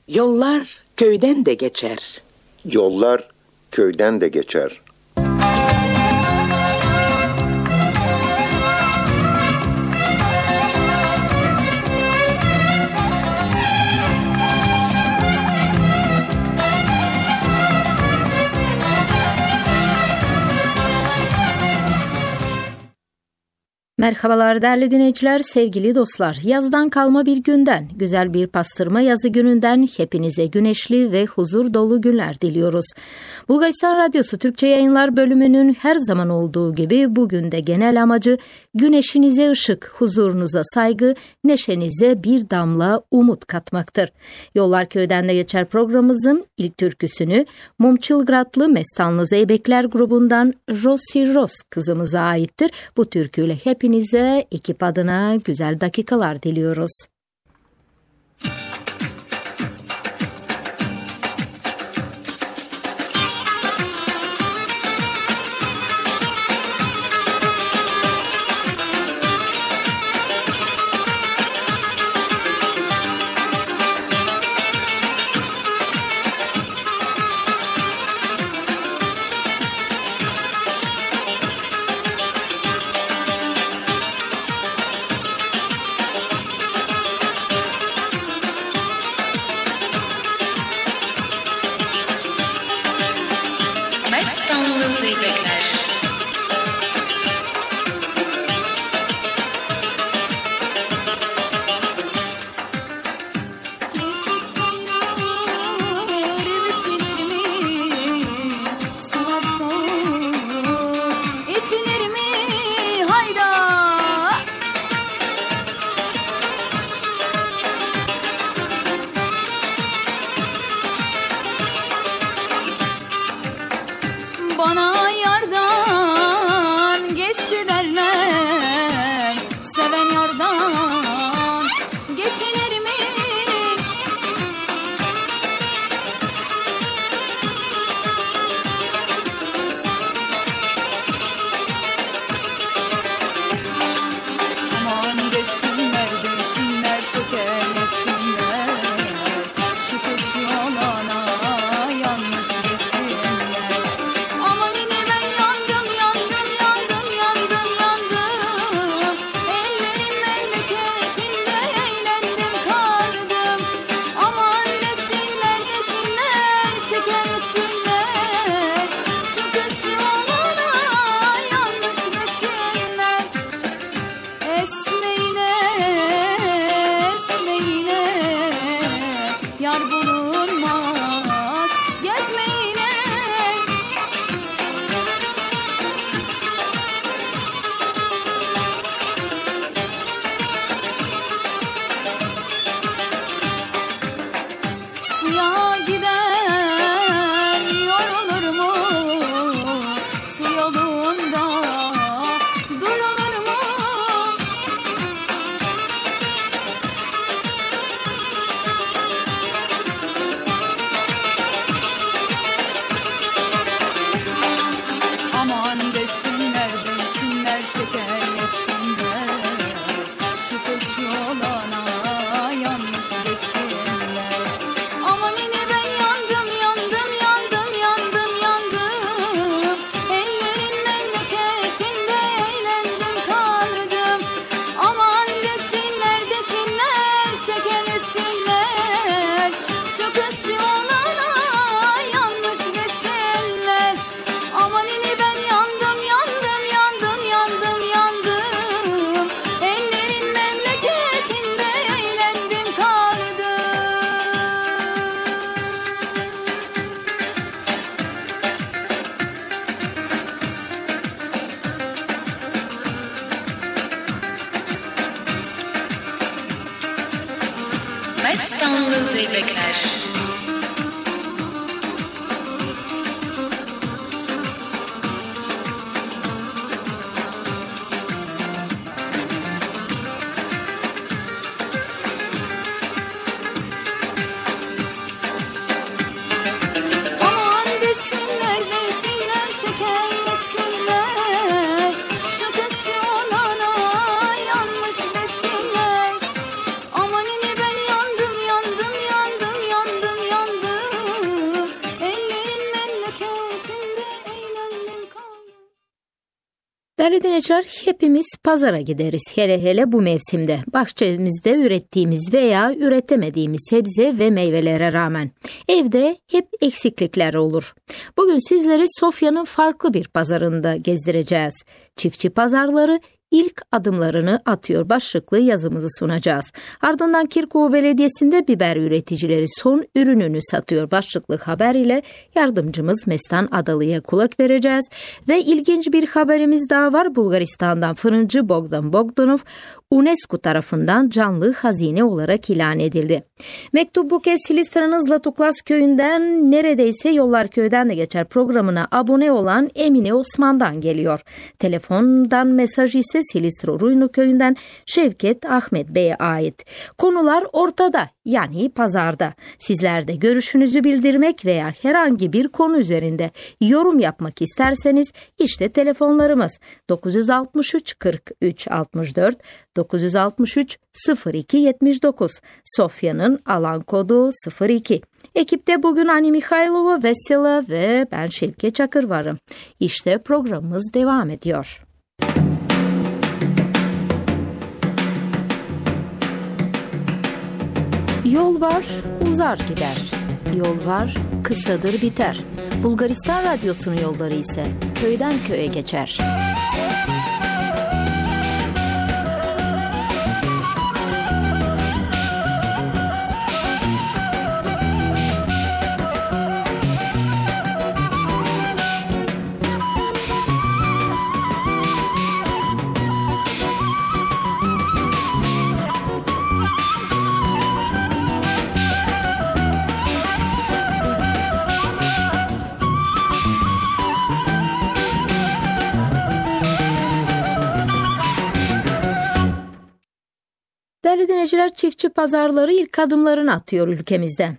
Yollar köyden de geçer. Yollar köyden de geçer. Merhabalar değerli dinleyiciler, sevgili dostlar. Yazdan kalma bir günden, güzel bir pastırma yazı gününden hepinize güneşli ve huzur dolu günler diliyoruz. Bulgaristan Radyosu Türkçe Yayınlar bölümünün her zaman olduğu gibi bugün de genel amacı güneşinize ışık, huzurunuza saygı, neşenize bir damla umut katmaktır. Yollar Köyden de geçer programımızın ilk türküsünü Mumçılgratlı Mestanlı Zeybekler grubundan Rossi Ros kızımıza aittir. Bu türküyle hepinize ekip adına güzel dakikalar diliyoruz. Bana yardan geçti derler, seven yardan geçilir mi? Aman desinler desinler, şeker yesinler, şu kış yolana yanlış desinler. Aman yine ben yandım yandım yandım yandım yandım, ellerin memleketinde eğlendim kaldım. Aman desinler desinler, şeker yesinler, şu kış yolana yanlış desinler. Esmeyine esmeyine yar bulunmaz, gezmeyine. Suya giden yorulur mu? Su yolunda durulur mu? Aman desinler desinler, şeker yesinler, şu kış yolana yanlış desinler. Aman yine ben yandım yandım yandım yandım yandım, ellerin memleketinde eğlendim kaldım. Aman desinler desinler, şeker yesinler, şu kış yolana yanlış desinler. Aman yine ben yandım yandım yandım yandım yandım, ellerin memleketinde eğlendim kaldım. Mestanlı Zeybekler. Aman desinler desinler, şeker yesinler, şu kış yolana yanlış desinler. Aman yine ben yandım yandım yandım yandım. Değerli dinleyiciler, hepimiz pazara gideriz. Hele hele bu mevsimde. Bahçemizde ürettiğimiz veya üretemediğimiz sebze ve meyvelere rağmen. Evde hep eksiklikler olur. Bugün sizleri Sofya'nın farklı bir pazarında gezdireceğiz. Çiftçi pazarları ilk adımlarını atıyor başlıklı yazımızı sunacağız. Ardından Kirkova Belediyesi'nde biber üreticileri son ürününü satıyor başlıklı haber ile yardımcımız Mestan Adalı'ya kulak vereceğiz. Ve ilginç bir haberimiz daha var. Bulgaristan'dan fırıncı Bogdan Bogdanov UNESCO tarafından canlı hazine olarak ilan edildi. Mektup bu kez Silistra'nın Zlatuklas köyünden neredeyse Yollar Köy'den de geçer programına abone olan Emine Osman'dan geliyor. Telefondan mesaj ise Silistra Ruynu köyünden Şevket Ahmet Bey'e ait. Konular ortada, yani pazarda. Sizler de görüşünüzü bildirmek veya herhangi bir konu üzerinde yorum yapmak isterseniz işte telefonlarımız 963 43 64 963 02 79, Sofya'nın alan kodu 02. Ekipte bugün Ani Mikhailova, Vesela ve ben Şevket Çakır varım. İşte programımız devam ediyor. Yol var, uzar gider. Yol var, kısadır biter. Bulgaristan Radyosu'nun yolları ise köyden köye geçer. Değerli dinleyiciler, çiftçi pazarları ilk adımlarını atıyor ülkemizde.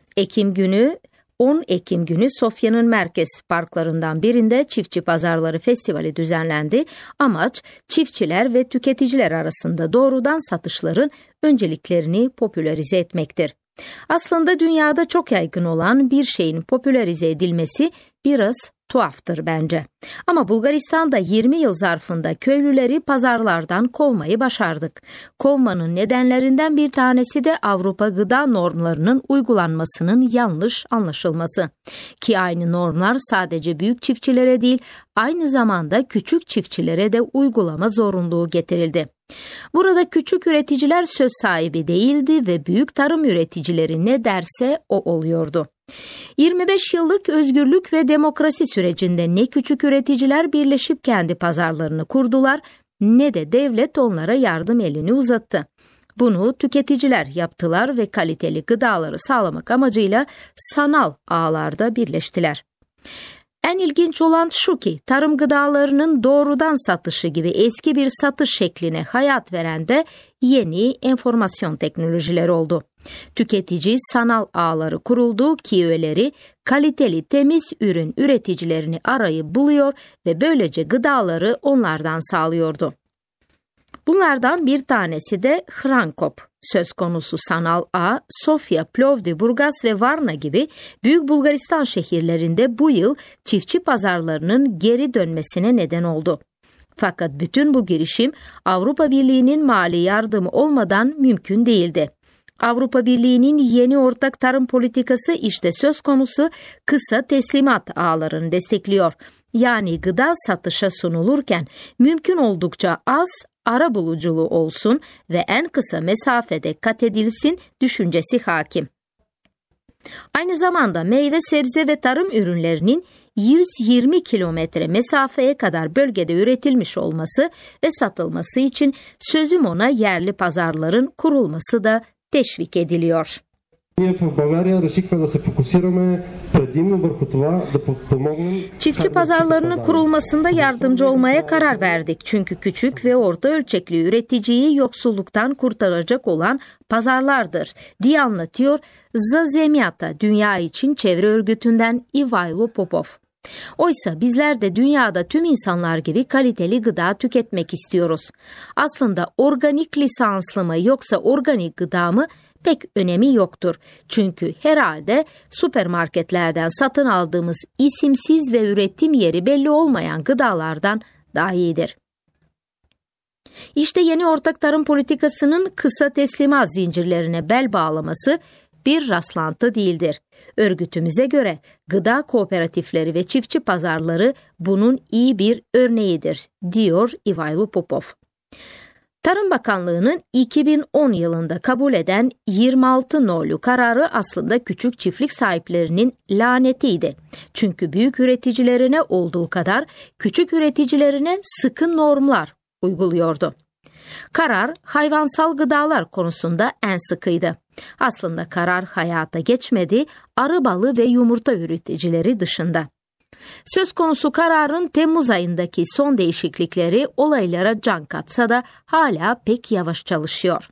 10 Ekim günü Sofya'nın merkez parklarından birinde Çiftçi Pazarları Festivali düzenlendi. Amaç çiftçiler ve tüketiciler arasında doğrudan satışların önceliklerini popülerize etmektir. Aslında dünyada çok yaygın olan bir şeyin popülerize edilmesi biraz tuhaftır bence. Ama Bulgaristan'da 20 yıl zarfında köylüleri pazarlardan kovmayı başardık. Kovmanın nedenlerinden bir tanesi de Avrupa gıda normlarının uygulanmasının yanlış anlaşılması. Ki aynı normlar sadece büyük çiftçilere değil, aynı zamanda küçük çiftçilere de uygulama zorunluluğu getirildi. Burada küçük üreticiler söz sahibi değildi ve büyük tarım üreticileri ne derse o oluyordu. 25 yıllık özgürlük ve demokrasi sürecinde ne küçük üreticiler birleşip kendi pazarlarını kurdular ne de devlet onlara yardım elini uzattı. Bunu tüketiciler yaptılar ve kaliteli gıdaları sağlamak amacıyla sanal ağlarda birleştiler. En ilginç olan şu ki tarım gıdalarının doğrudan satışı gibi eski bir satış şekline hayat veren de yeni enformasyon teknolojileri oldu. Tüketici sanal ağları kuruldu ki üyeleri kaliteli temiz ürün üreticilerini arayıp buluyor ve böylece gıdaları onlardan sağlıyordu. Bunlardan bir tanesi de Hrankop. Söz konusu sanal ağ, Sofya, Plovdiv, Burgas ve Varna gibi Büyük Bulgaristan şehirlerinde bu yıl çiftçi pazarlarının geri dönmesine neden oldu. Fakat bütün bu girişim Avrupa Birliği'nin mali yardımı olmadan mümkün değildi. Avrupa Birliği'nin yeni ortak tarım politikası işte söz konusu kısa teslimat ağlarını destekliyor. Yani gıda satışa sunulurken mümkün oldukça az arabuluculuğu olsun ve en kısa mesafede kat edilsin düşüncesi hakim. Aynı zamanda meyve, sebze ve tarım ürünlerinin 120 kilometre mesafeye kadar bölgede üretilmiş olması ve satılması için sözüm ona yerli pazarların kurulması da teşvik ediliyor. Çiftçi pazarlarının kurulmasında yardımcı olmaya karar verdik. Çünkü küçük ve orta ölçekli üreticiyi yoksulluktan kurtaracak olan pazarlardır diye anlatıyor Zazemyata Dünya İçin Çevre Örgütü'nden Ivailo Popov. Oysa bizler de dünyada tüm insanlar gibi kaliteli gıda tüketmek istiyoruz. Aslında organik lisanslı mı yoksa organik gıda mı pek önemi yoktur. Çünkü herhalde süpermarketlerden satın aldığımız isimsiz ve üretim yeri belli olmayan gıdalardan daha iyidir. İşte yeni ortak tarım politikasının kısa teslimat zincirlerine bel bağlaması bir rastlantı değildir. Örgütümüze göre gıda kooperatifleri ve çiftçi pazarları bunun iyi bir örneğidir, diyor Ivailo Popov. Tarım Bakanlığı'nın 2010 yılında kabul eden 26 nolu kararı aslında küçük çiftlik sahiplerinin lanetiydi. Çünkü büyük üreticilerine olduğu kadar küçük üreticilerine sıkı normlar uyguluyordu. Karar hayvansal gıdalar konusunda en sıkıydı. Aslında karar hayata geçmedi, arı balı ve yumurta üreticileri dışında. Söz konusu kararın Temmuz ayındaki son değişiklikleri olaylara can katsa da hala pek yavaş çalışıyor.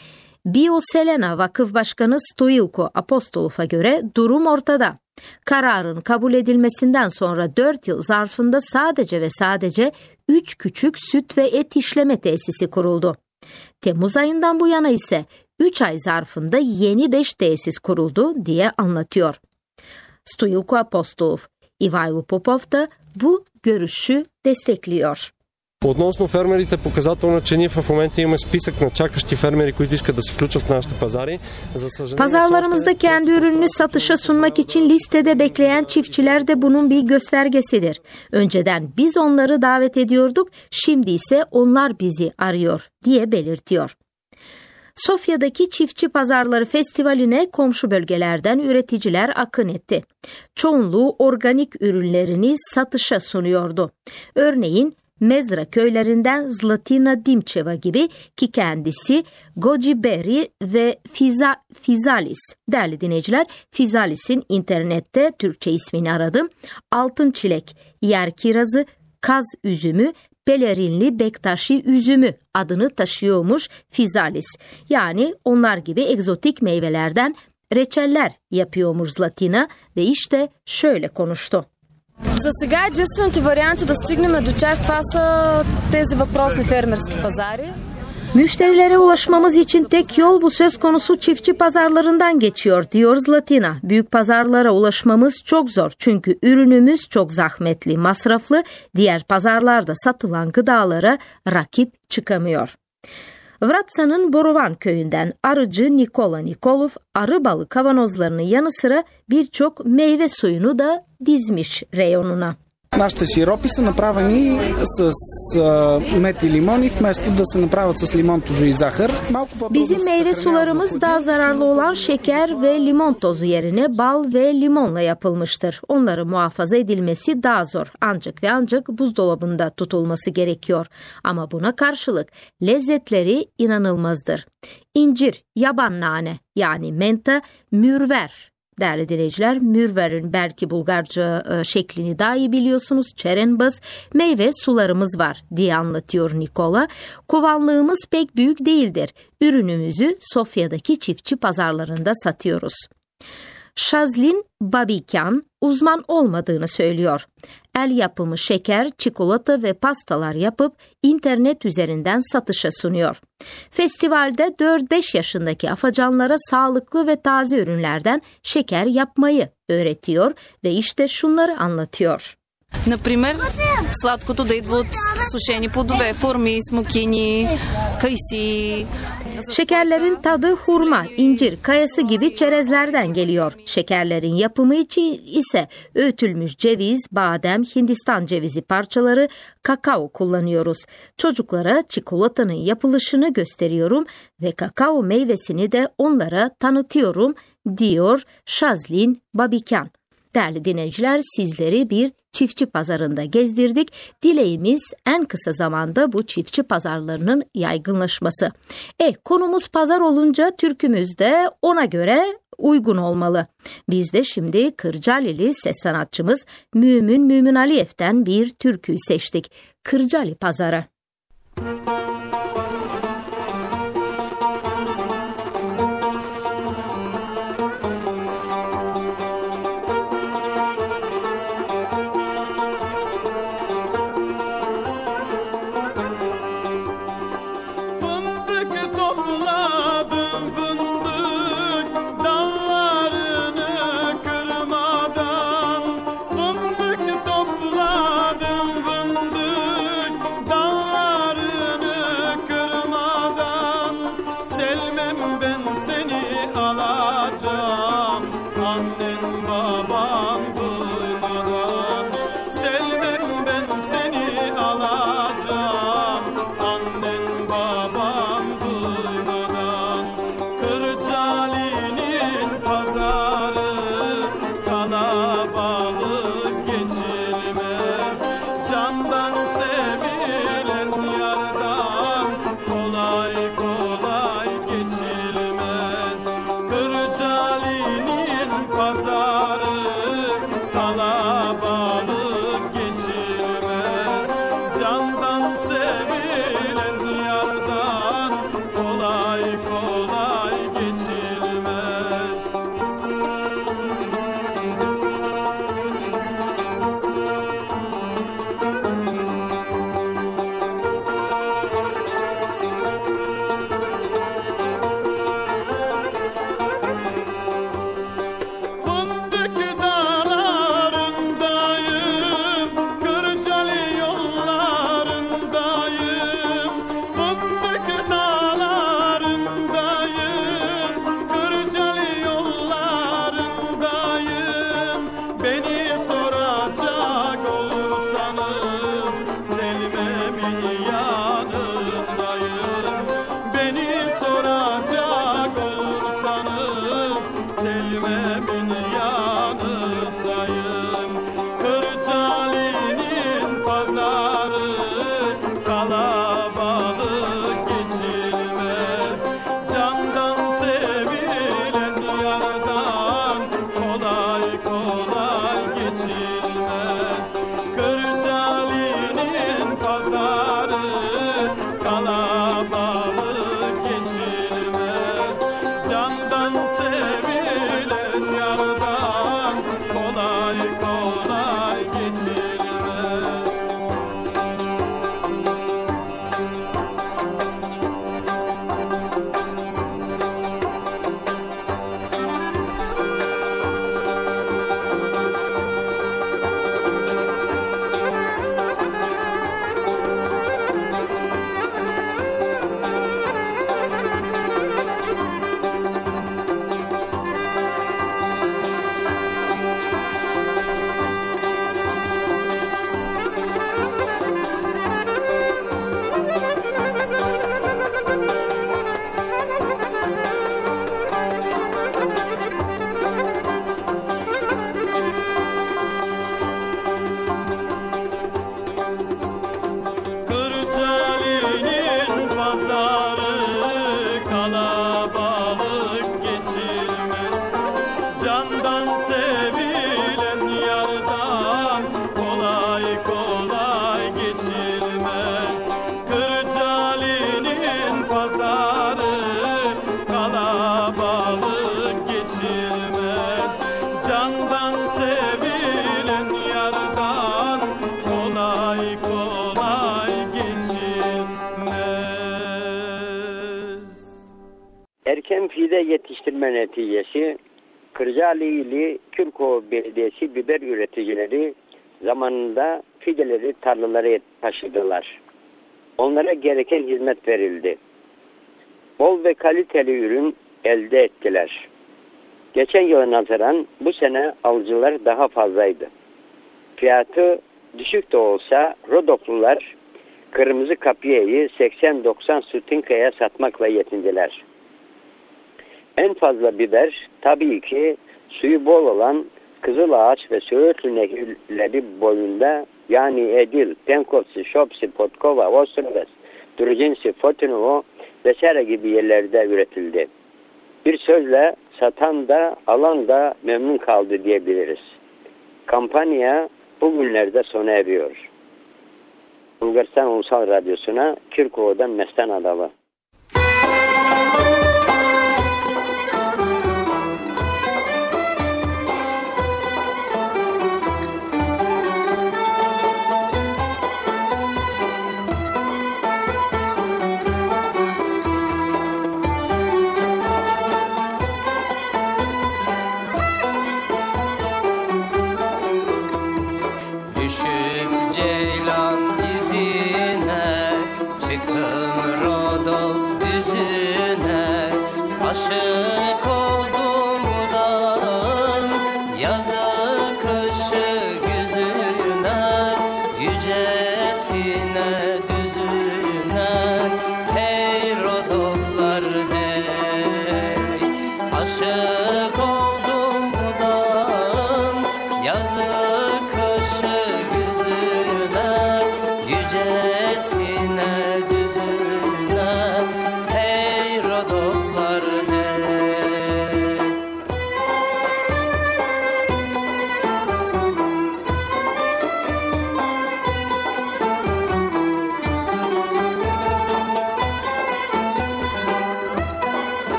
Bioselena Vakıf Başkanı Stoilko Apostolov'a göre durum ortada. Kararın kabul edilmesinden sonra 4 yıl zarfında sadece ve sadece 3 küçük süt ve et işleme tesisi kuruldu. Temmuz ayından bu yana ise 3 ay zarfında yeni 5 tesis kuruldu diye anlatıyor. Stoilko Apostolov, Ivailo Popov da bu görüşü destekliyor. Относно фермерите, показателно, че ние в момента имаме списък на чакащи фермери, които искат да се включат в нашите пазари. Pazarlarımızda kendi ürününü satışa sunmak için listede bekleyen çiftçiler de bunun bir göstergesidir. Önceden biz onları davet ediyorduk, şimdi ise onlar bizi arıyor diye belirtiyor. Sofya'daki Çiftçi Pazarları Festivali'ne komşu bölgelerden üreticiler akın etti. Çoğunluğu organik ürünlerini satışa sunuyordu. Örneğin Mezra köylerinden Zlatina Dimcheva gibi ki kendisi Goji Berry ve Fizalis. Değerli dinleyiciler, Fizalis'in internette Türkçe ismini aradım. Altın çilek, yer kirazı, kaz üzümü, pelerinli bektaşi üzümü adını taşıyormuş Fizalis. Yani onlar gibi egzotik meyvelerden reçeller yapıyormuş Zlatina ve işte şöyle konuştu. За сега единствените варианти да стигнем до тях, това са тези въпросни фермерски пазари. Müşterilere ulaşmamız için tek yol bu söz konusu çiftçi pazarlarından geçiyor, diyor Zlatina. Büyük pazarlara ulaşmamız çok zor çünkü ürünümüz çok zahmetli, masraflı, diğer pazarlarda satılan gıdalara rakip çıkamıyor. Vratsa'nın Borovan köyünden arıcı Nikola Nikolov arı balı kavanozlarının yanı sıra birçok meyve suyunu da dizmiş reyonuna. Нашите сиропи са направени с мед и лимони, вместо да се направят с лимон, tozu и захар. Bizim meyve sularımız daha zararlı olan şeker ve limon tozu yerine bal ve limonla yapılmıştır. Onları muhafaza edilmesi daha zor. Ancak buzdolabında tutulması gerekiyor. Ama buna karşılık lezzetleri inanılmazdır. İncir, yaban nane yani menta, mürver. Değerli dinleyiciler, mürverin belki Bulgarca şeklini daha iyi biliyorsunuz. Çerenbaz, meyve sularımız var diye anlatıyor Nikola. Kovanlığımız pek büyük değildir. Ürünümüzü Sofya'daki çiftçi pazarlarında satıyoruz. Shazlin Babikyan uzman olmadığını söylüyor. El yapımı şeker, çikolata ve pastalar yapıp internet üzerinden satışa sunuyor. Festivalde 4-5 yaşındaki afacanlara sağlıklı ve taze ürünlerden şeker yapmayı öğretiyor ve işte şunları anlatıyor. Например, сладкото да идва от сушени плодове, форми, смокини, кайси. Şekerlerin tadı hurma, incir, kayası gibi çerezlerden geliyor. Şekerlerin yapımı için ise öğütülmüş ceviz, badem, Hindistan cevizi parçaları, kakao kullanıyoruz. Çocuklara çikolatanın yapılışını gösteriyorum ve kakao meyvesini de onlara tanıtıyorum, diyor Shazlin Babikyan. Değerli dinleyiciler, sizleri bir çiftçi pazarında gezdirdik. Dileğimiz en kısa zamanda bu çiftçi pazarlarının yaygınlaşması. Konumuz pazar olunca türkümüz de ona göre uygun olmalı. Biz de şimdi Kırcalili ses sanatçımız Mümin Aliyev'ten bir türküyü seçtik. Kırcali Pazarı. Topladım fındık dallarını geçilmez. Erken fide yetiştirme neticesi Kırcaali'li Kürkova Belediyesi biber üreticileri zamanında fideleri tarlalara taşıdılar. Onlara gereken hizmet verildi. Bol ve kaliteli ürün elde ettiler. Geçen yıla nazaran bu sene alıcılar daha fazlaydı. Fiyatı düşük de olsa Rodoklular kırmızı kapiyayı 80-90 sütinkaya satmakla yetindiler. En fazla biber tabii ki suyu bol olan Kızılağaç ve Söğütlü nehirleri boyunda, yani Edil, Penkovsi, Şopsi, Potkova, Ostroves, Drucinsi, Fotinovo vesaire gibi yerlerde üretildi. Bir sözle satan da alan da memnun kaldı diyebiliriz. Kampanya bugünlerde sona eriyor. Bulgaristan Ulusal Radyosu'na Kirkova'dan Mestan Adalı.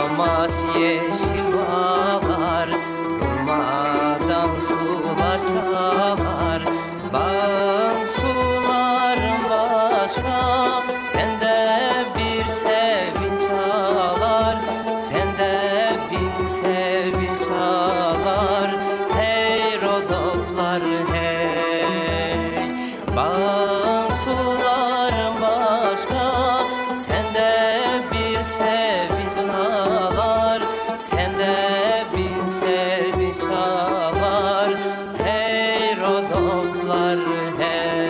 Yamaç yeşil bağlar, durmadan sular çalar. Bağın suların başka, sende bir sevinç ağlar. Sende bir sevinç ağlar. Hey rodoplar hey. Bağın suların başka, sende bir sevinç ağlar. Sende bir sevinç ağlar. Hey rodoplar hey.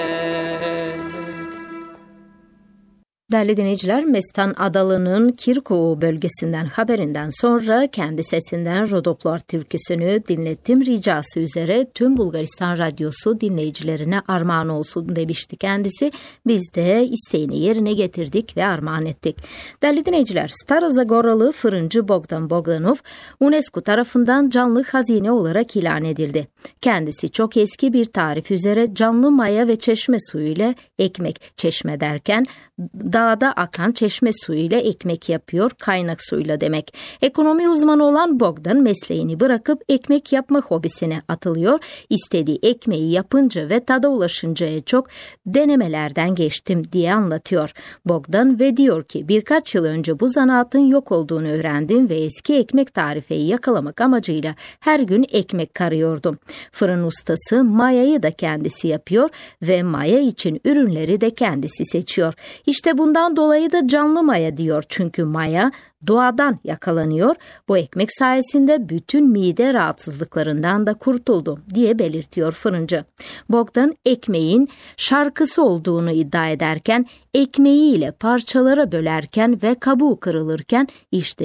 Değerli dinleyiciler, Mestan Adalı'nın Kirkov bölgesinden haberinden sonra kendi sesinden Rodoplar türküsünü dinlettim ricası üzere tüm Bulgaristan Radyosu dinleyicilerine armağan olsun demişti kendisi. Biz de isteğini yerine getirdik ve armağan ettik. Değerli dinleyiciler, Stara Zagoralı fırıncı Bogdan Bogdanov UNESCO tarafından canlı hazine olarak ilan edildi. Kendisi çok eski bir tarif üzere canlı maya ve çeşme suyu ile ekmek, çeşme derken dağda akan çeşme suyuyla ekmek yapıyor, kaynak suyla demek. Ekonomi uzmanı olan Bogdan mesleğini bırakıp ekmek yapma hobisine atılıyor. İstediği ekmeği yapınca ve tada ulaşıncaya çok denemelerden geçtim diye anlatıyor Bogdan ve diyor ki birkaç yıl önce bu zanaatın yok olduğunu öğrendim ve eski ekmek tarifeyi yakalamak amacıyla her gün ekmek karıyordum. Fırın ustası mayayı da kendisi yapıyor ve maya için ürünleri de kendisi seçiyor. İşte bundan dolayı da canlı maya diyor çünkü maya doğadan yakalanıyor. Bu ekmek sayesinde bütün mide rahatsızlıklarından da kurtuldu diye belirtiyor fırıncı. Bogdan ekmeğin şarkısı olduğunu iddia ederken ekmeğiyle parçalara bölerken ve kabuğu kırılırken işte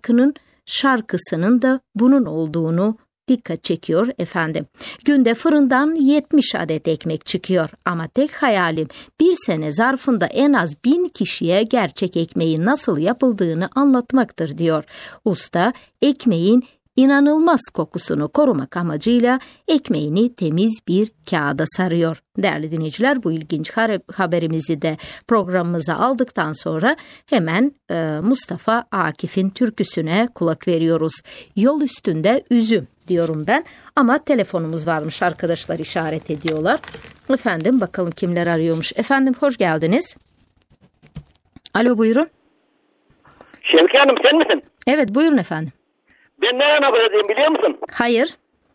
şarkısının da bunun olduğunu dikkat çekiyor efendim. Günde fırından 70 adet ekmek çıkıyor ama tek hayalim bir sene zarfında en az 1000 kişiye gerçek ekmeğin nasıl yapıldığını anlatmaktır diyor. Usta ekmeğin inanılmaz kokusunu korumak amacıyla ekmeğini temiz bir kağıda sarıyor. Değerli dinleyiciler, bu ilginç haberimizi de programımıza aldıktan sonra hemen Mustafa Akif'in türküsüne kulak veriyoruz. Yol üstünde üzüm diyorum ben ama telefonumuz varmış, arkadaşlar işaret ediyorlar. Efendim bakalım kimler arıyormuş. Efendim hoş geldiniz. Alo buyurun. Şevki Hanım sen misin? Evet buyurun efendim. Ben nereden haber edeyim biliyor musun? Hayır.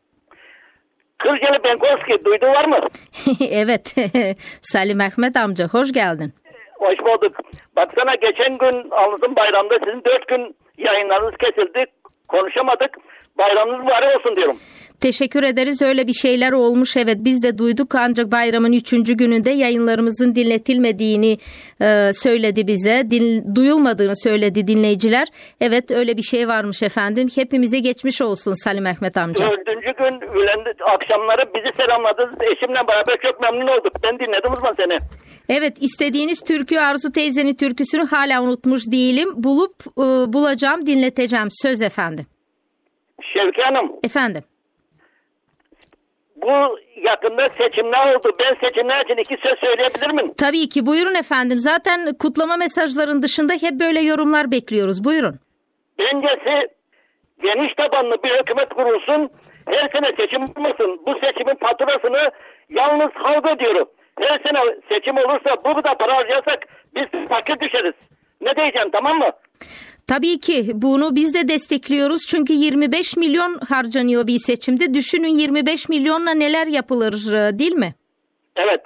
Kırcalı Benkovski duyduğu var mı? Evet. Salim Ahmet amca hoş geldin. Hoş bulduk. Baksana geçen gün Anlatım Bayram'da sizin 4 gün yayınlarınız kesildi. Konuşamadık. Bayramınız mübarek olsun diyorum. Teşekkür ederiz. Öyle bir şeyler olmuş. Evet biz de duyduk ancak bayramın 3. gününde yayınlarımızın dinletilmediğini söyledi bize. Duyulmadığını söyledi dinleyiciler. Evet öyle bir şey varmış efendim. Hepimize geçmiş olsun Salim Ahmet amca. 4. gün akşamları bizi selamladınız. Eşimle beraber çok memnun olduk. Ben dinledim uzman seni. Evet istediğiniz türkü Arzu teyzenin türküsünü hala unutmuş değilim. Bulacağım dinleteceğim söz efendim. Şevki Hanım. Efendim. Bu yakında seçimler oldu. Ben seçimler için 2 söz söyleyebilir miyim? Tabii ki buyurun efendim. Zaten kutlama mesajların dışında hep böyle yorumlar bekliyoruz. Buyurun. Birincisi geniş tabanlı bir hükümet kurulsun. Her sene seçim olmasın. Bu seçimin faturasını yalnız halk ödüyor. Her sene seçim olursa bu da para harcarsak biz fakir düşeriz. Ne diyeceğim tamam mı? Tabii ki bunu biz de destekliyoruz çünkü 25 milyon harcanıyor bir seçimde. Düşünün 25 milyonla neler yapılır değil mi? Evet.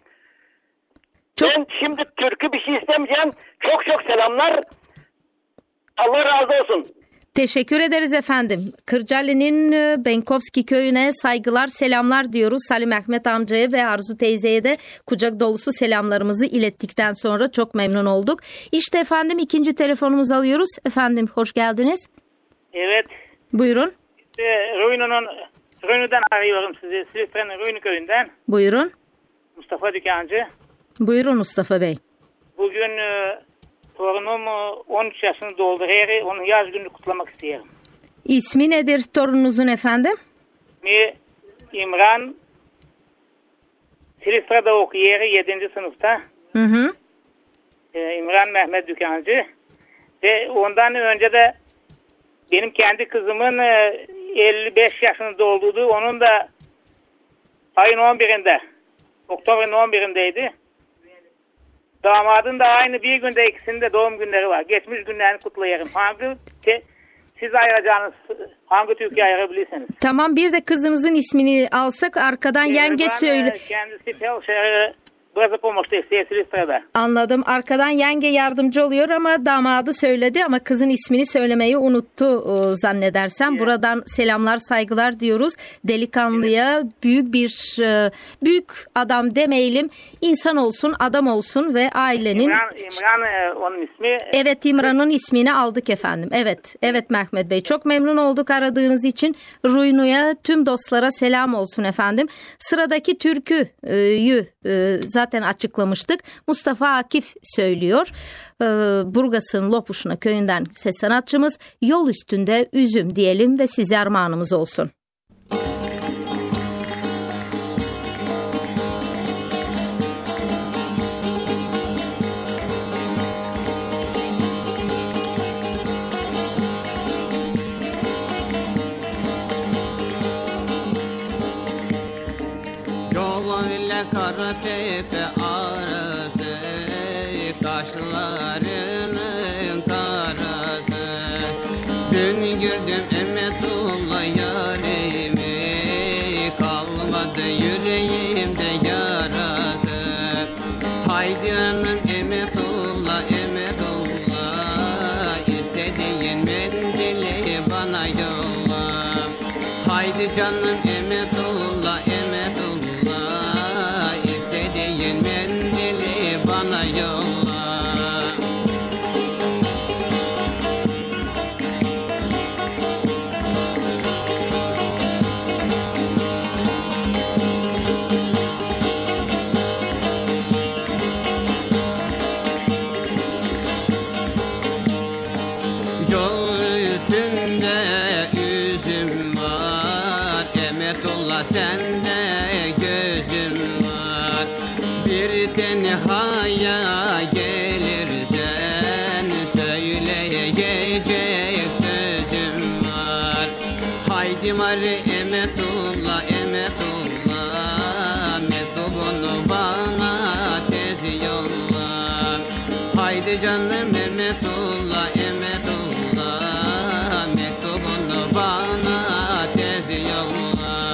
Ben şimdi türkü bir şey istemeyeceğim. Çok selamlar. Allah razı olsun. Teşekkür ederiz efendim. Kırcaali'nin Benkovski köyüne saygılar, selamlar diyoruz. Salim Ahmet amcaya ve Arzu teyzeye de kucak dolusu selamlarımızı ilettikten sonra çok memnun olduk. İşte efendim 2. telefonumuzu alıyoruz. Efendim hoş geldiniz. Evet. Buyurun. Röynu'dan arıyorum sizi. Silifke'nin Röynu köyünden. Buyurun. Mustafa Dükkancı. Buyurun Mustafa Bey. Bugün torunum 13 yaşını doldu. Onun yaz gününü kutlamak istiyorum. İsmi nedir torununuzun efendim? İmran. Silifke'de okuyor 7. sınıfta. Hı. İmran Mehmet Dükkancı. Ondan önce de benim kendi kızımın 55 yaşını doldurdu. Onun da ayın 11'inde, Oktober'in 11'indeydi. Damadın da aynı bir günde ikisinin de doğum günleri var. Geçmiş günlerini kutlayarım. Siz ayıracağınız hangi türküyü ayırabilirsiniz? Tamam, bir de kızınızın ismini alsak arkadan yenge söyle. Kendisi Pelşehir'e bırakıp olmakta isteyebilirsiniz sırada. Anladım. Arkadan yenge yardımcı oluyor ama damadı söyledi ama kızın ismini söylemeyi unuttu zannedersem. Evet. Buradan selamlar, saygılar diyoruz. Delikanlıya büyük adam demeyelim. İnsan olsun, adam olsun ve ailenin... İmran onun ismi. Evet, İmran'ın ismini aldık efendim. Evet Mehmet Bey. Çok memnun olduk aradığınız için. Ruynu'ya, tüm dostlara selam olsun efendim. Sıradaki türküyü zaten açıklamıştık. Mustafa Akif söylüyor. Burgas'ın Lopuşna köyünden ses sanatçımız. Yol üstünde üzüm diyelim ve size armağanımız olsun. Karatepe arası, kaşlarının karası. Dün gördüm Emetullah yarimi, kalmadı yüreğimde yarası. Haydi hanım Emetullah, istediğin mendili bana yolla. Haydi canım Emetullah, sende gözüm var. Bir tenhaya gelirsen söyleyecek sözüm var. Haydi mari Emetullah, mektubunu bana tez yolla. Haydi canım Emetullah, mektubunu bana tez yolla.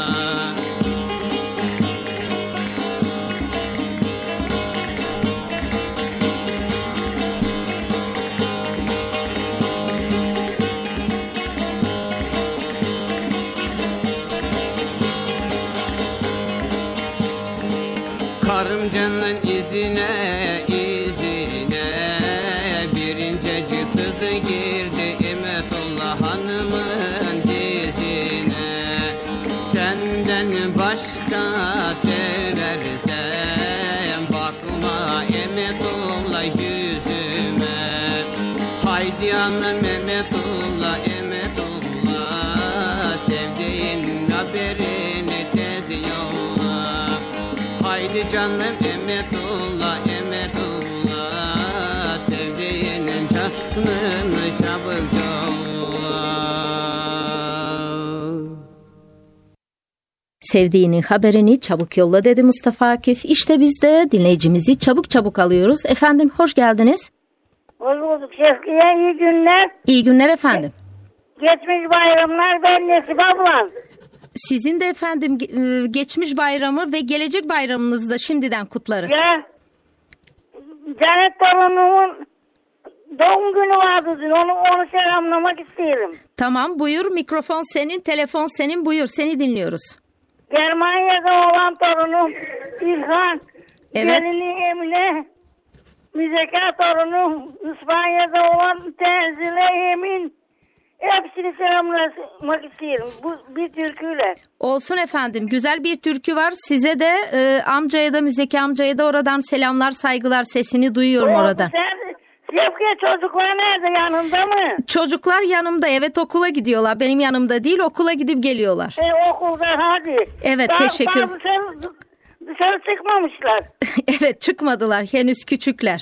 Karımcanın izine birincecik sızı girdi Emetullah hanımın dizine. Senden başka seversem bakma Emetullah yüzüme. Haydi hanım Emetullah, sevdiğin haberini tez yolla. Haydi canım Emetullah, sevdiğinin canını çabuk yolla. Sevdiğinin haberini çabuk yolla dedi Mustafa Akif. İşte biz de dinleyicimizi çabuk alıyoruz. Efendim hoş geldiniz. Hoş bulduk Şevkiye, iyi günler. İyi günler efendim. Geçmiş bayramlar, ben Nesip ablam. Sizin de efendim geçmiş bayramı ve gelecek bayramınızı da şimdiden kutlarız. Ya, Canet torunumun doğum günü vardı dün, onu selamlamak istiyorum. Tamam, buyur, mikrofon senin, telefon senin, buyur, seni dinliyoruz. Germanya'da olan torunum İlhan, evet. Gelini Emine, Müzeka torunum İspanya'da olan Tenzile Emin. Hepsini selamlamak istiyorum bu bir türküyle. Olsun efendim, güzel bir türkü var. Size de amcaya da, Müzeki amcaya da oradan selamlar, saygılar, sesini duyuyorum oradan. Şevkiye, çocuklar nerede, yanında mı? Çocuklar yanımda, evet, okula gidiyorlar. Benim yanımda değil, okula gidip geliyorlar. Okulda, hadi. Evet, teşekkür. Dışarı çıkmamışlar. Evet, çıkmadılar, henüz küçükler.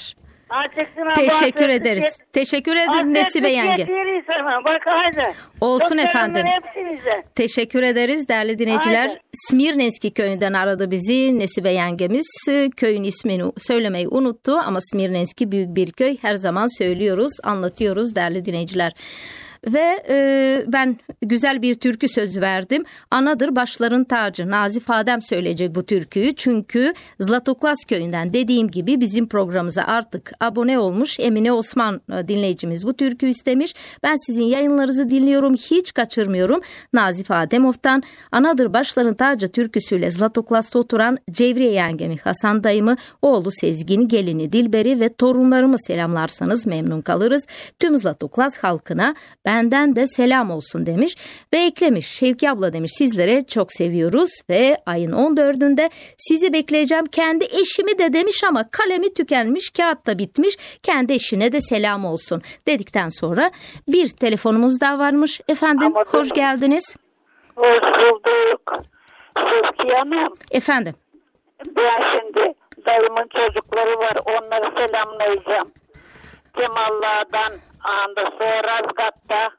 Teşekkür ederiz. Teşekkür ederiz Nesibe yenge. Bak haydi. Olsun Çok efendim. Hepsinize. Teşekkür ederiz değerli dinleyiciler. Haydi. Smirneski köyünden aradı bizi Nesibe yengemiz. Köyün ismini söylemeyi unuttu ama Smirneski büyük bir köy. Her zaman söylüyoruz, anlatıyoruz değerli dinleyiciler. Ve ben güzel bir türkü sözü verdim. Anadır başların tacı. Nazif Adem söyleyecek bu türküyü. Çünkü Zlatoklas köyünden dediğim gibi bizim programımıza artık abone olmuş Emine Osman dinleyicimiz bu türküyü istemiş. Ben sizin yayınlarınızı dinliyorum. Hiç kaçırmıyorum. Nazif Ademov'tan Anadır başların tacı türküsüyle Zlatoklas'ta oturan Cevriye yengemi Hasan dayımı, oğlu Sezgin, gelini Dilber'i ve torunlarımı selamlarsanız memnun kalırız. Tüm Zlatoklas halkına benden de selam olsun demiş ve eklemiş. Şevki abla demiş sizlere çok seviyoruz ve ayın 14'ünde sizi bekleyeceğim. Kendi eşimi de demiş ama kalemi tükenmiş, kağıt da bitmiş. Kendi eşine de selam olsun dedikten sonra bir telefonumuz daha varmış. Efendim hoş geldiniz. Hoş bulduk. Şevki Hanım. Efendim. Ben şimdi dayımın çocukları var. Onları selamlayacağım. Cemallar'dan anda Sorazgat'ta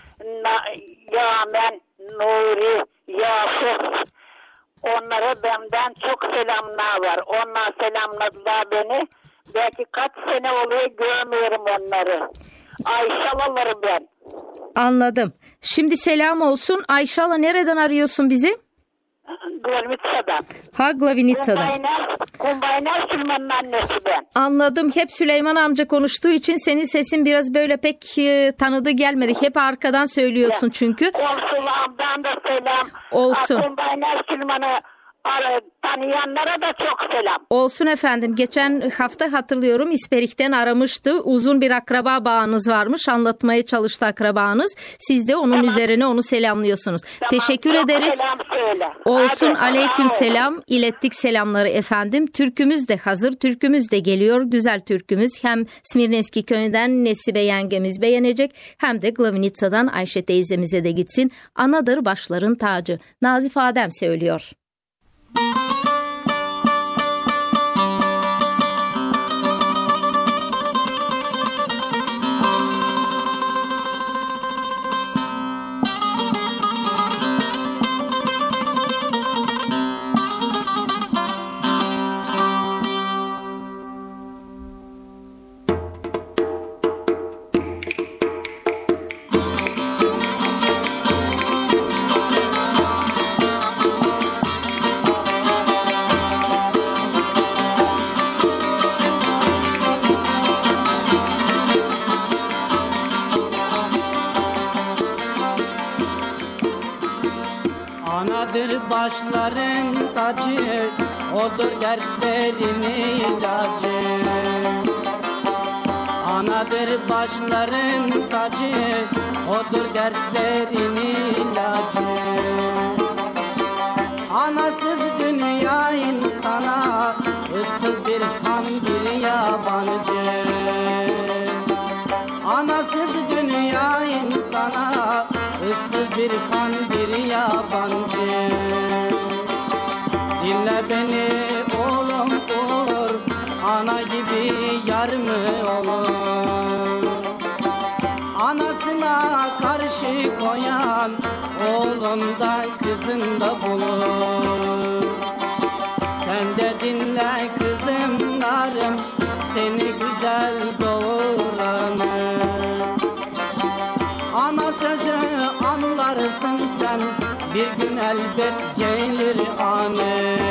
Yamen, Nuri, Yasir. Onlara benden çok selamlar var. Onlar selamladılar beni. Belki kaç sene oluyor görmüyorum onları. Ayşalaları ben. Anladım. Şimdi selam olsun. Ayşala nereden arıyorsun bizi? Glavnitsa'dan. Ha Glavnitsa'dan. Kumbayner Süleyman'ın annesi ben. Anladım. Hep Süleyman amca konuştuğu için senin sesin biraz böyle pek tanıdığı gelmedi. Hep arkadan söylüyorsun çünkü. Olsun abdan da selam. Olsun. Kumbayner Süleyman'ı tanıyanlara da çok selam. Olsun efendim. Geçen hafta hatırlıyorum İsperik'ten aramıştı. Uzun bir akraba bağınız varmış. Anlatmaya çalıştı akrabanız. Siz de onun üzerine onu selamlıyorsunuz. Tamam, teşekkür ederiz. Selam söyle. Olsun. Hadi, Aleyküm selam. İlettik selamları efendim. Türkümüz de hazır. Türkümüz de geliyor. Güzel türkümüz. Hem Smirneski köyünden Nesibe yengemiz beğenecek. Hem de Glavnitsa'dan Ayşe teyzemize de gitsin. Anadır başların tacı. Nazif Adem söylüyor. Başların tacı, odur dertlerin ilacı. Anadır başların tacı, odur dertlerin ilacı. Anasız dünya insana, ıssız bir han bir yabancı. Anasız dünya insana, ıssız bir han bir yabancı. Dinle beni oğlum kur, ana gibi yar mı olur? Anasına karşı koyan, oğlunda kızında bulur. Sen de dinle kızımlarım, seni güzel doğuranı. Ana sözü anlarsın sen, bir gün elbet gelir anı.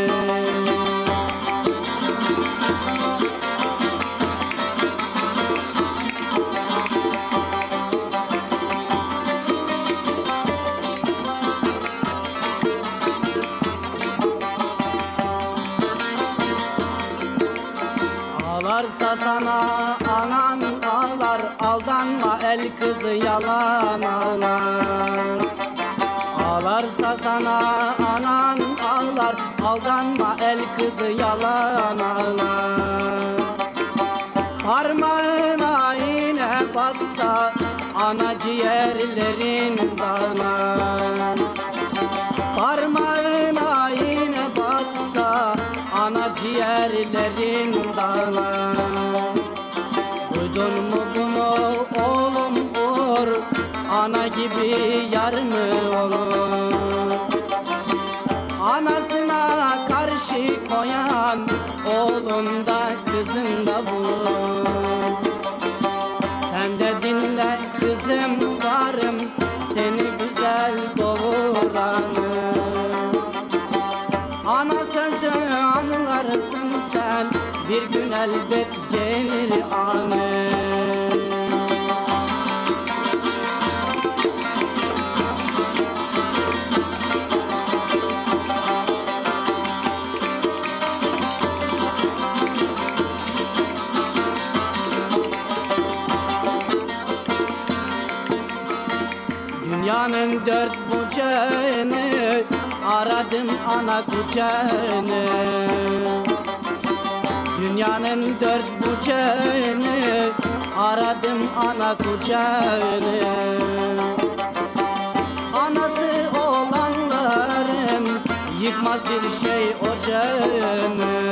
Ağlarsa sana anan ağlar, aldanma el kızı yalan ağlar. Ağlarsa sana anan ağlar, aldanma el kızı yalan ağlar. Parmağına yine baksa ana ciğerlerin dağlar. Parmağına yine baksa ana ciğerlerin dağlar. Buldun mu bunu oğlum uğur, ana gibi yar mı olur? Anasına karşı koyan oğlunda kızında bulur. Sen de dinle kızım varım, seni güzel doğuranı. Ana sözü anlarsın sen, bir gün elbet gelir anı. Dünyanın dört bucağını aradım ana kucağını. Dünyanın dört bucağını aradım ana kucağını. Anası olanların yıkmaz bir şey ocağını.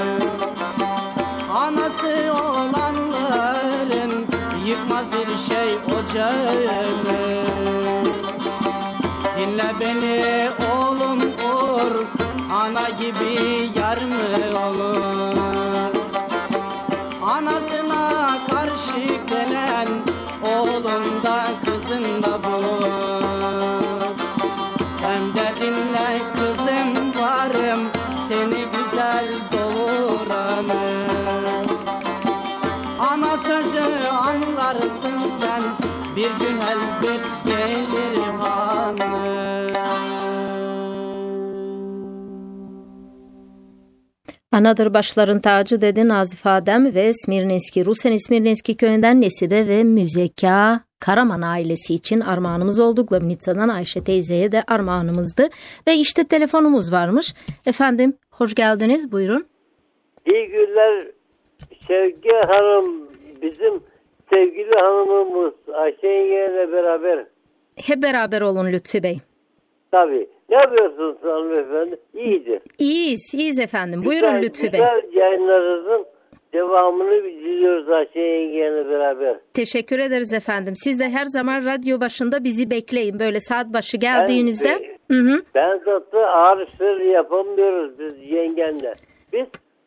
Anası olanların yıkmaz bir şey ocağını. Dinle beni oğlum uğur, ana gibi yar mı olur? Anasına karşı gelen oğlunda kızında bulur. Sen de dinle kızım varım, seni güzel doğuranı. Ana sözü anlarsın sen, bir gün elbet gelir hanı. Anadır başların tacı dedi Nazif Adem ve Smirneski, Rusen Smirneski köyünden Nesibe ve Müzekka Karaman ailesi için armağanımız oldu. Glabnitsa'dan Ayşe teyzeye de armağanımızdı. Ve işte telefonumuz varmış. Efendim hoş geldiniz, buyurun. İyi günler Sevgi Hanım, bizim sevgili hanımımız Ayşe yengeyle beraber. Hep beraber olun Lütfi Bey. Tabii. Ne yapıyorsunuz hanımefendi? İyidir. İyiyiz efendim. Buyurun Lütfi Bey. Güzel yayınlarınızın devamını diliyoruz Ayşe yengeyle beraber. Teşekkür ederiz efendim. Siz de her zaman radyo başında bizi bekleyin. Böyle saat başı geldiğinizde. Ben zaten ağır işleri yapamıyoruz biz yengenle. Biz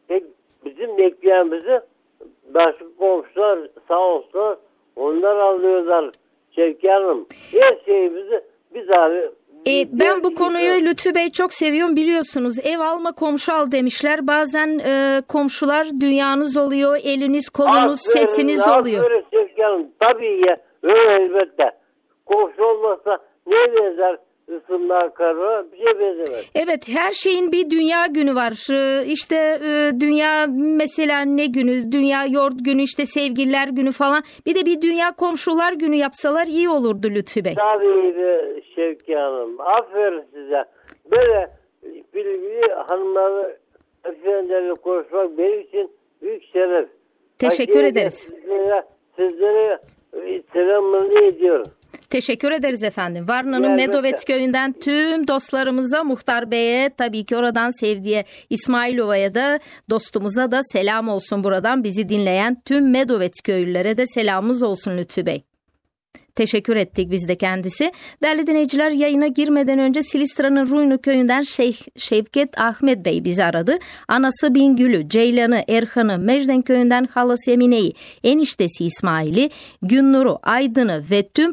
bizim bekleyenimizi başka komşular sağ olsun onlar alıyorlar Şevki Hanım. Her şeyimizi biz abi. Ben bu konuyu Lütfü Bey çok seviyorum biliyorsunuz. Ev alma komşu al demişler. Bazen komşular dünyanız oluyor, eliniz kolunuz, sesiniz oluyor. Aferin Şevki Hanım. Tabii ya öyle elbette. Komşu olmazsa ne benzer? Isınlar karı bir şey benzemez. Evet, her şeyin bir dünya günü var. İşte dünya mesela ne günü? Dünya yoğurt günü, işte sevgililer günü falan. Bir de bir dünya komşular günü yapsalar iyi olurdu Lütfi Bey. Tabii Şevki Hanım. Aferin size. Böyle bilgili hanımları efendilerle konuşmak benim için büyük şeref. Teşekkür ederiz. Sizlere selamlarını ediyorum. Teşekkür ederiz efendim. Varna'nın Medovet köyünden tüm dostlarımıza, Muhtar Bey'e, tabii ki oradan Sevdiye İsmailova'ya da, dostumuza da selam olsun buradan. Bizi dinleyen tüm Medovet köylülere de selamımız olsun Lütfi Bey. Teşekkür ettik biz de kendisi. Değerli dinleyiciler, yayına girmeden önce Silistra'nın Ruynu köyünden Şevket Ahmet Bey bizi aradı. Anası Bingül'ü, Ceylan'ı, Erhan'ı, Mecden köyünden halası Emine'yi, eniştesi İsmail'i, Günnur'u, Aydın'ı ve tüm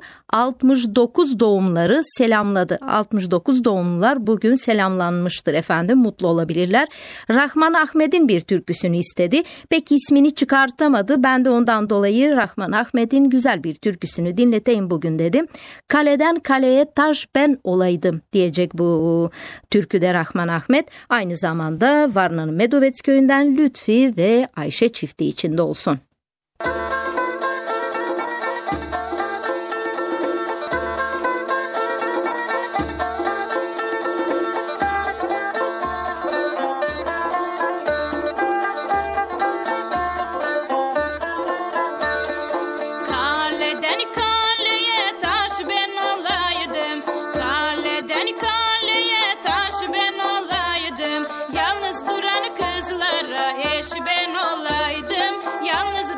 69 doğumları selamladı. 69 doğumlular bugün selamlanmıştır efendim, mutlu olabilirler. Rahman Ahmet'in bir türküsünü istedi. Pek ismini çıkartamadı. Ben de ondan dolayı Rahman Ahmet'in güzel bir türküsünü dinleteyim bugün dedim. Kaleden kaleye taş ben olaydım diyecek bu türküde Rahman Ahmet. Aynı zamanda Varna'nın Medovet köyünden Lütfi ve Ayşe çifti içinde olsun. Yalnız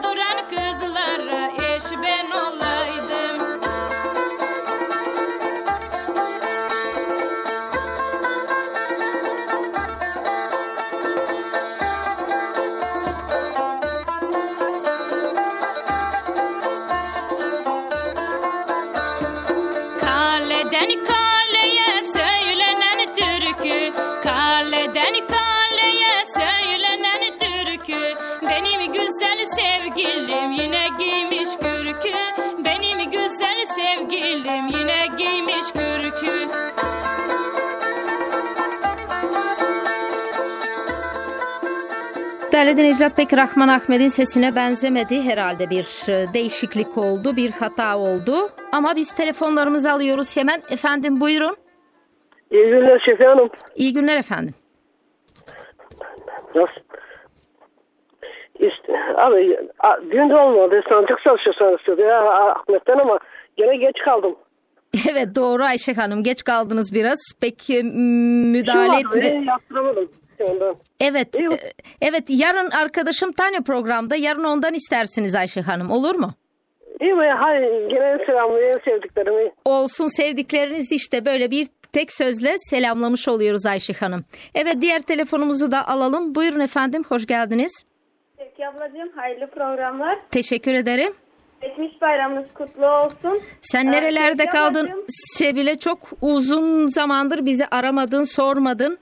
Kaleden kaleye söylenen türkü, kaleden kaleye söylenen türkü. Benim güzel sevgilim yine giymiş kürkü, benim güzel sevgilim yine giymiş kürkü. Değerli dinleyiciler, pek Rahman Ahmet'in sesine benzemedi. Herhalde bir değişiklik oldu, bir hata oldu. Ama biz telefonlarımızı alıyoruz hemen. Efendim buyurun. İyi günler Şefi Hanım. İyi günler efendim. Nasıl? İşte, abi dün de olmadı. Sandık çalışıyorsanız ya Ahmet'ten ama gene geç kaldım. Evet doğru Ayşe Hanım, geç kaldınız biraz. Pek müdahale etme. Yaptıramadım. Ondan. Evet, evet yarın arkadaşım tane programda, yarın ondan istersiniz Ayşe Hanım, olur mu? İyi mi? Hayır, gene selamlayın sevdiklerimi. Olsun, sevdikleriniz işte böyle bir tek sözle selamlamış oluyoruz Ayşe Hanım. Evet, diğer telefonumuzu da alalım. Buyurun efendim, hoş geldiniz. Sevgi ablacığım, hayırlı programlar. Teşekkür ederim. Geçmiş bayramınız kutlu olsun. Sen nerelerde kaldın? Ablacığım, Sebile, çok uzun zamandır bizi aramadın, sormadın.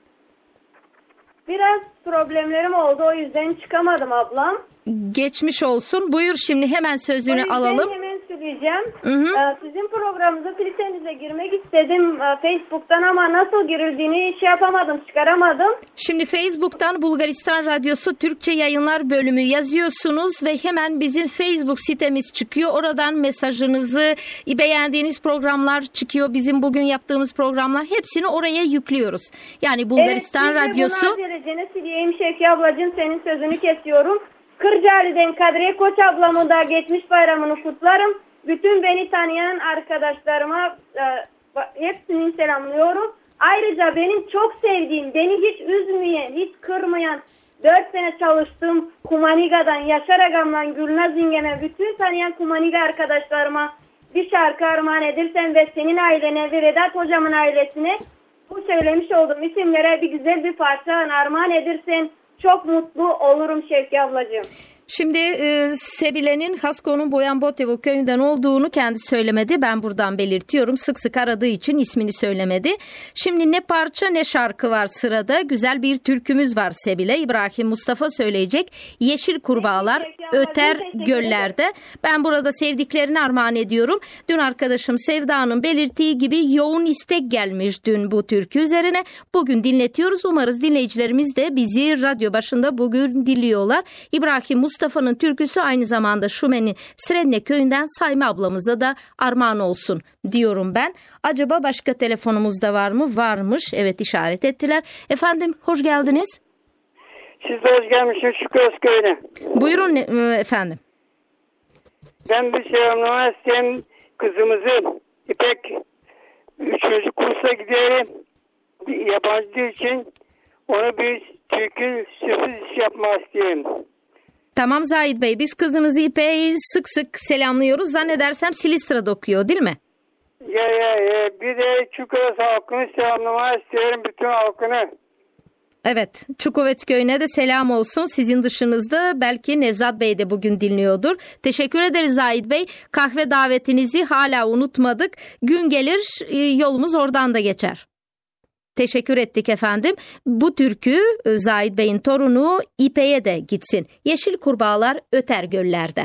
biraz problemlerim oldu, o yüzden çıkamadım ablam. Geçmiş olsun. Buyur, şimdi hemen sözünü alalım. Hemen söyleyeceğim. Hı. Sizin programınıza filtrenize girmek istedim Facebook'tan ama nasıl girildiğini yapamadım, çıkaramadım. Şimdi Facebook'tan Bulgaristan Radyosu Türkçe Yayınlar bölümü yazıyorsunuz ve hemen bizim Facebook sitemiz çıkıyor. Oradan mesajınızı, beğendiğiniz programlar çıkıyor. Bizim bugün yaptığımız programlar, hepsini oraya yüklüyoruz. Yani Bulgaristan Radyosu. Evet, derecene sileyim Şevki ablacığım, senin sözünü kesiyorum. Kırcaali'den Kadriye Koç ablamı da geçmiş bayramını kutlarım. Bütün beni tanıyan arkadaşlarıma hepsini selamlıyorum. Ayrıca benim çok sevdiğim, beni hiç üzmeyen, hiç kırmayan, 4 sene çalıştığım Kumaniga'dan, Yaşar Agam'dan Gülnaz İngem'e, bütün tanıyan Kumaniga arkadaşlarıma bir şarkı armağan edersen ve senin ailene ve Vedat hocamın ailesine bu söylemiş olduğum isimlere bir güzel bir parça armağan edersen çok mutlu olurum Şevki ablacığım. Şimdi Sebile'nin Hasko'nun Boyanbotevo köyünden olduğunu kendisi söylemedi. Ben buradan belirtiyorum. Sık sık aradığı için ismini söylemedi. Şimdi ne parça ne şarkı var sırada. Güzel bir türkümüz var Sebile. İbrahim Mustafa söyleyecek. Yeşil kurbağalar öter göllerde. Ben burada sevdiklerini armağan ediyorum. Dün arkadaşım Sevda'nın belirttiği gibi yoğun istek gelmiş dün bu türkü üzerine. Bugün dinletiyoruz. Umarız dinleyicilerimiz de bizi radyo başında bugün dinliyorlar. İbrahim Mustafa'nın türküsü aynı zamanda Şumen'in Sredne köyünden Sayma ablamıza da armağan olsun diyorum ben. Acaba başka telefonumuz da var mı? Varmış. Evet, işaret ettiler. Efendim hoş geldiniz. Siz de hoş gelmişsiniz Şükrü Özköy'üne. Buyurun efendim. Ben bir selamlamak isteyen kızımızı İpek 3. kursa gidiyorum. Yabancı dil için onu bir türkü sürpriz iş yapmak istiyorum. Tamam Zahid Bey, biz kızınızı İpek'i sık sık selamlıyoruz. Zannedersem Silistra'da okuyor değil mi? Ya. Bir de Çukurası halkını selamlamak istiyorum, bütün halkını. Evet, Çukuvet köyüne de selam olsun. Sizin dışınızda belki Nevzat Bey de bugün dinliyordur. Teşekkür ederiz Zahid Bey. Kahve davetinizi hala unutmadık. Gün gelir yolumuz oradan da geçer. Teşekkür ettik efendim. Bu türkü Zahid Bey'in torunu İpek'e de gitsin. Yeşil kurbağalar öter göllerde.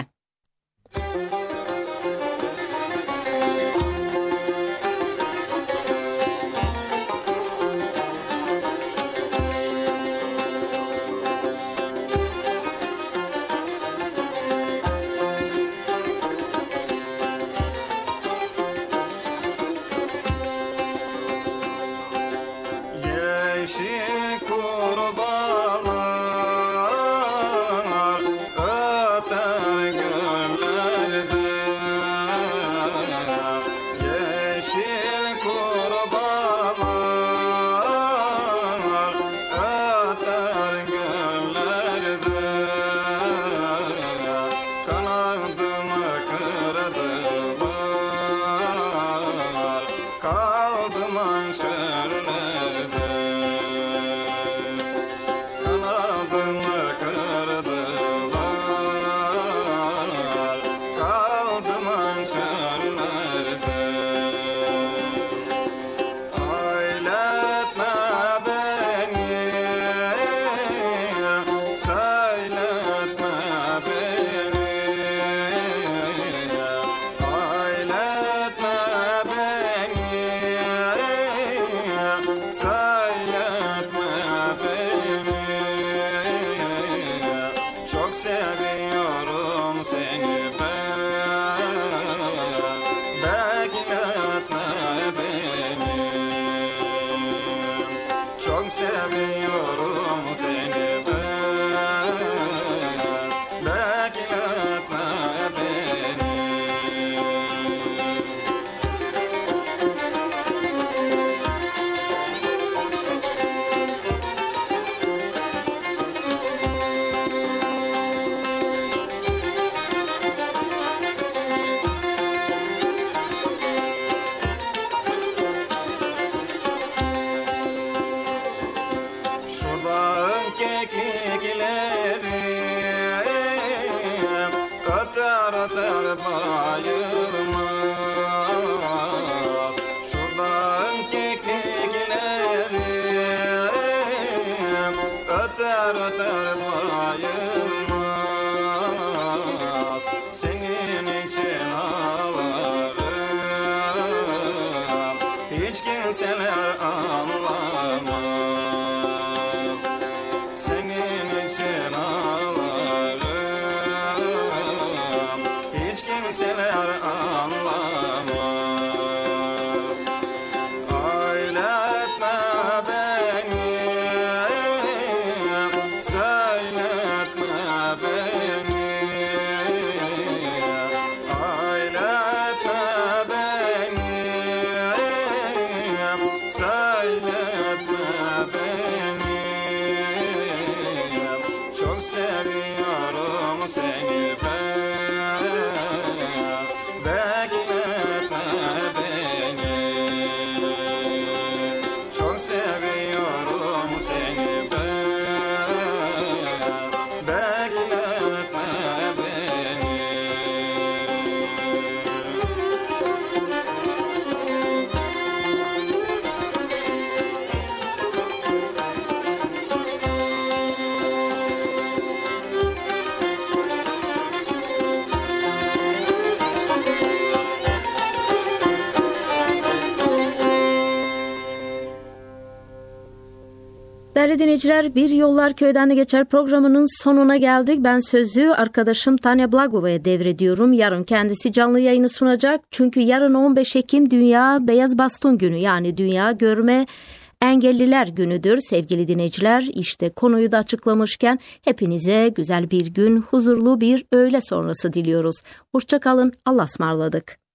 Yeşil kurbağalar öter göllerde, yeşil kurbağalar öter göllerde, kanadımı kırdılar, kaldım hançerlerde. öter bayılmaz. Şuradan kekikleri öter bayılmaz. Senin için ağlarım, hiç kimseler anlamaz. Senin için ağlarım, hiç kimseler anlamaz. Ailetme beni, söyletme beni. Ailetme beni, söyletme beni. Çok seviyorum seni ben, bekletme beni. Çok seviyorum seni ben, bekletme beni. Değerli dinleyiciler, Bir Yollar Köyden de Geçer programının sonuna geldik. Ben sözü arkadaşım Tanya Blagova'ya devrediyorum. Yarın kendisi canlı yayını sunacak. Çünkü yarın 15 Ekim Dünya Beyaz Baston Günü, yani Dünya Görme Engelliler Günü'dür sevgili dinleyiciler. İşte konuyu da açıklamışken hepinize güzel bir gün, huzurlu bir öğle sonrası diliyoruz. Hoşça kalın, Allah'a ısmarladık.